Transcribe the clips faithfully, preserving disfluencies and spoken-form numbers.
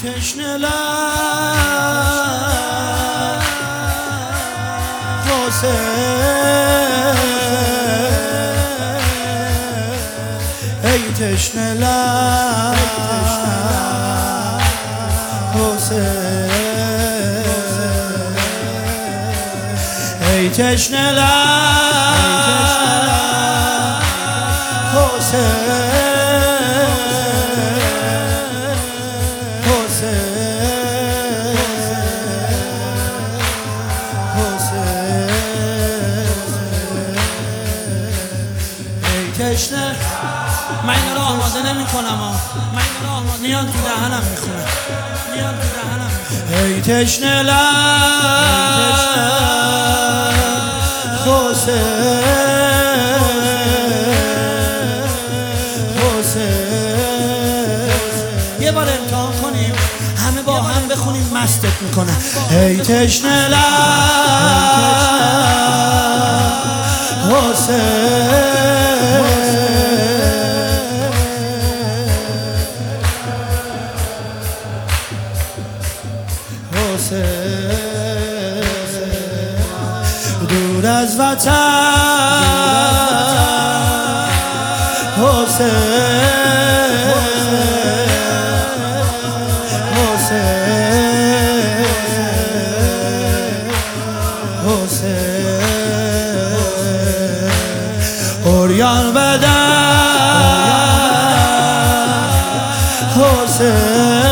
تشنه لب حسین، ای تشنه لب حسین، ای تشنه لب حسین، تشنه. من این رو آماده نمی کنم، من این رو آماده میاد تو دهنم میخونه، میاد تو دهنم میخونه. ای تشنه لب حسین، حسین، یه بار امتحان کنیم همه با هم بخونیم مستت میکنه. ای تشنه لب حسین، دور از وطن حسین، حسین، حسین، عریان بدن حسین.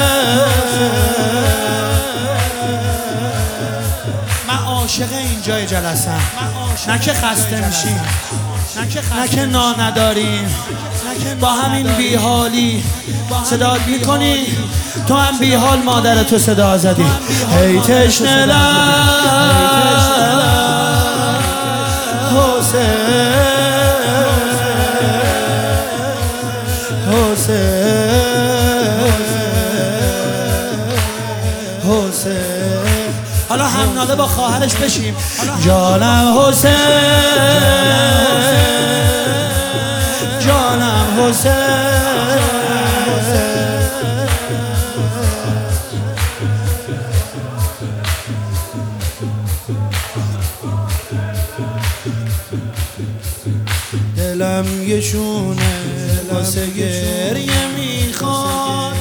عاشق اینجای جلسم، نه که خسته میشیم، نه که نا نداریم، با همین بیحالی صدا میکنی. تو هم بیحال مادر تو صدا زدی. ای تشنه لب حسین، حسین، حسین. حالا هم ناله با خواهرش بشیم. جانم حسین، جانم حسین، دلم یه شونه واسه گریه میخواد،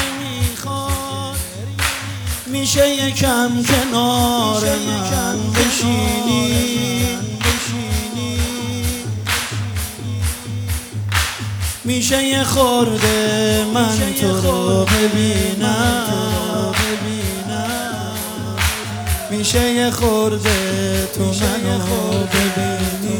میشه یکم کنار من بشینی، میشه یه خورده من تو رو ببینم، میشه یه خورده تو منو ببینی.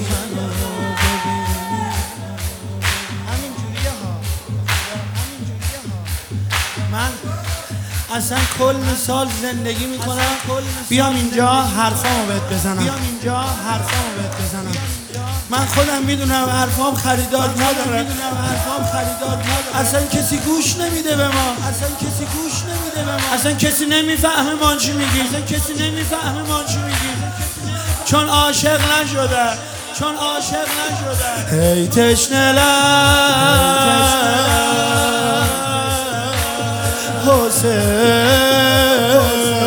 من اصلا کل سال زندگی میکنم بیام اینجا حرفامو بهت بزنم، بیام اینجا حرفامو بهت بزنم. من خودم میدونم حرفام خریدار نداره، حرفام خریدار نداره. اصلا کسی گوش نمیده به ما، اصلا کسی گوش نمیده به ما، اصلا کسی نمیفهمه ما چی میگیم، اصلا کسی نمیفهمه ما چی میگیم، چون عاشق نشده، چون عاشق نشده. ای تشنه لب حسین،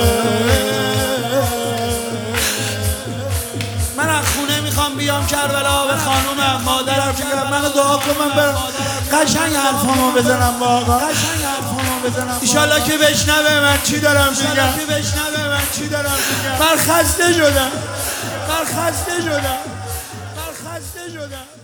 من از خونه میخوام بیام کربلا به خانومم مادرم بگم منو دعا کن من برم قشنگ حرفامو بزنم با آقا، قشنگ حرفامو بزنم ایشالله که بشنوه من چی دارم میگم، ایشالله که بشنوه من چی دارم میگم. من خسته شدم، من خسته شدم، من خسته شدم.